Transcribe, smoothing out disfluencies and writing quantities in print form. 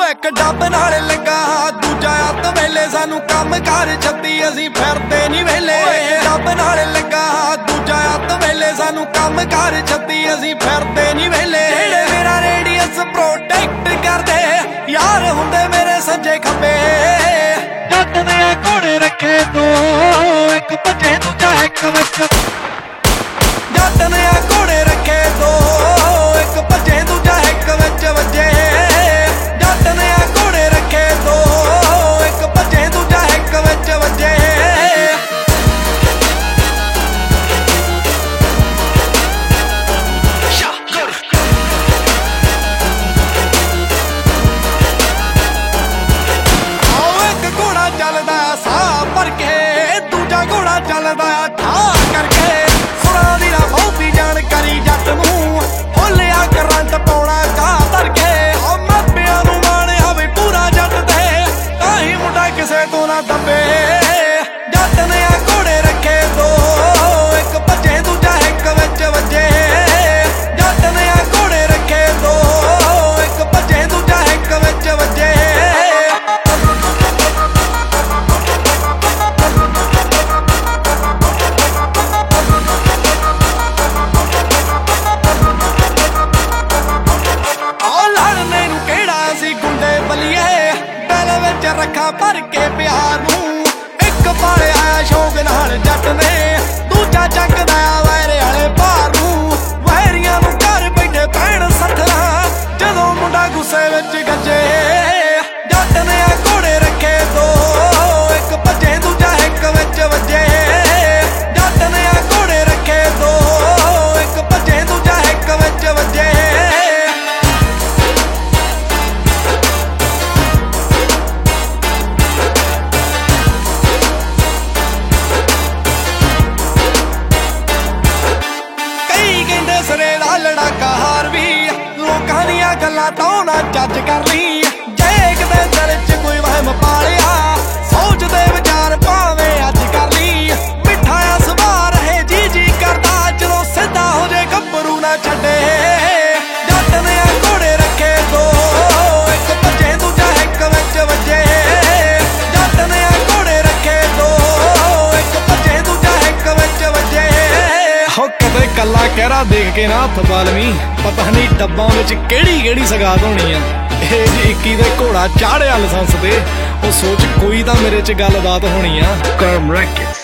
एक डब नाल लगा दूजा अत वेले सानू कम कर छत्ती असीं फिरदे नहीं वेले। डब नाल लगा दूजा अत वेले सानू कम कर छत्ती असीं फिरदे नहीं वेले। जेड़े मेरा रेडियस प्रोटेक्ट करदे यार हुंदे मेरे सज्जे खब्बे। जट ने घोड़े रखे दो एक भजे दूजा एक विच। जट ने घोड़े रखे दो एक भजे दूजा एक विच वजे। जट ने घोड़े रखे दो एक भजे दूजा एक विच वजे। एक घोड़ा चलदा साह भर के दूजा घोड़ा चलदा ठा करके। सुना दी ना बहुती जानकारी जट नूं होलिया करंट पाउणा घाह धर के। मापियां नूं माणिया वी पूरा जट ते ताही मुंडा किसे तो ना दबे। जट ने घोड़े रखे दो एक भजे दूजा एक विच वजे। जट ने घोड़े रखे दो एक भजे दूजा एक विच वजे। रखा भर के प्यार नूं एक पालिया शौक नाल जट ने दूजा चकदा वैरे वाले भार नूं। वैरियां नूं घर बैठे पैण सट्ठना जदों मुंडा गुस्से विच गजे। जट ने घोड़े रखे दो एक भजे दूजा एक विच वजे। जट ने घोड़े रखे दो एक भजे दूजा एक विच वजे। लड़ाका हार भी लोकां दियां गल्लां तो ना जज कर ली। जे किते दिल च कोई वहम पालिया सोचदे विचार भावें अज कर ली। मिठाया सुभाऽ रहे जी जी करदा चलो सीधा हो जे गब्बरू ना छड्डे। जट ने घोड़े रखे दो एक भजे दूजा एक विच वजे। जट ने घोड़े रखे दो एक भजे दूजा एक विच वजे। कदे कला कहरा देख के ना हथ पालवी पता नहीं डब्बां विच केड़ी केड़ी सगात होनी आ। ਇਹ जी 21 ਦੇ ਘੋੜਾ ਚਾੜਿਆ ਲਾਇਸੈਂਸ ਤੇ ਉਹ सोच कोई ਤਾਂ ਮੇਰੇ च गलबात होनी आ।